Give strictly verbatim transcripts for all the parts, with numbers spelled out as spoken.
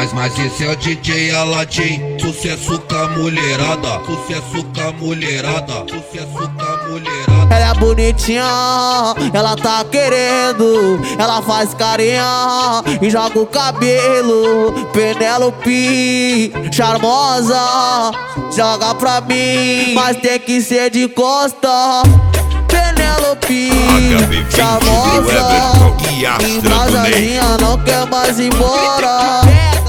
Mas, mas esse é o D J Aladim, sucesso com a mulherada, sucesso com a mulherada, sucesso com a mulherada. Ela é bonitinha, ela tá querendo, ela faz carinha e joga o cabelo. Penélope, charmosa, joga pra mim, mas tem que ser de costa. Penélope, charmosa, embrasadinha, não quer mais ir embora.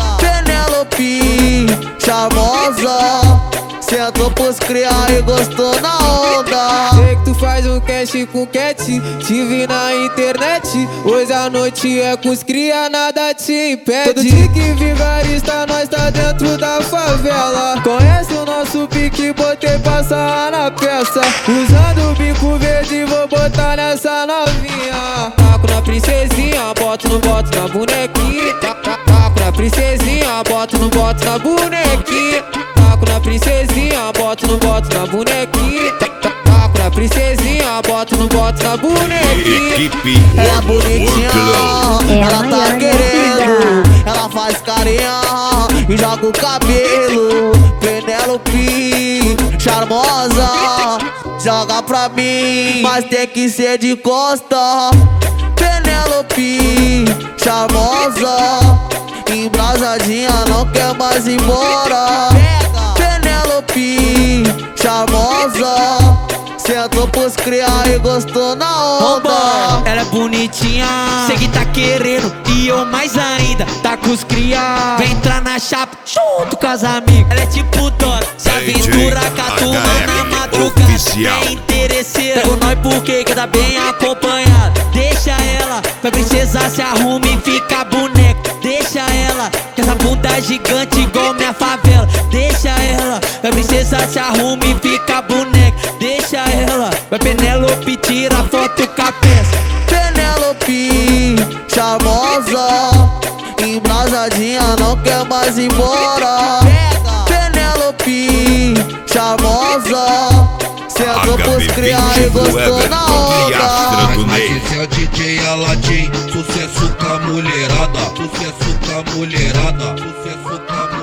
Penélope, charmosa, sentou pros criar e gostou na onda. Sei que tu faz um cash com cat, te vi na internet. Hoje a noite é com os cria, nada te impede. Todo dia que vigarista, nós tá dentro da favela. Conhece o nosso pique, botei passar na peça. Usando o bico verde, vou botar nessa novinha. Taco na princesinha, boto no boto na bonequinha. Taco na princesinha, boto no boto na bonequinha. Taco na princesinha, boto no boto na bonequinha. Taco na princesinha, boto no boto na bonequinha. Ela é bonitinha, ela tá querendo, ela faz carinha e joga o cabelo. Penélope, charmosa, joga pra mim, mas tem que ser de costa. Penélope, charmosa, embrasadinha, não quer mais ir embora. Penélope, charmosa, sentou pros criar e gostou na onda. Ela é bonitinha, sei que tá querendo e eu mais ainda, tá com os cria. Vem entrar na chapa junto com as amigas. Ela é tipo Dora, se aventura com a turma na madrugada. É interesseira, com nós porque que tá bem acompanhada. Deixa ela, vai princesa, se arruma e fica boneca. Deixa ela, que essa bunda é gigante igual minha favela. Deixa ela, vai princesa, se arruma e fica boneca. Deixa ela, vai Penélope, tira foto com a peça. Penélope, charmosa, embrasadinha, não quer mais ir embora. Penélope, charmosa, sentou pros criar e gostou na onda. Mas, mas esse é o D J Aladim, sucesso com a mulherada, sucesso com a mulherada, sucesso com a mulherada.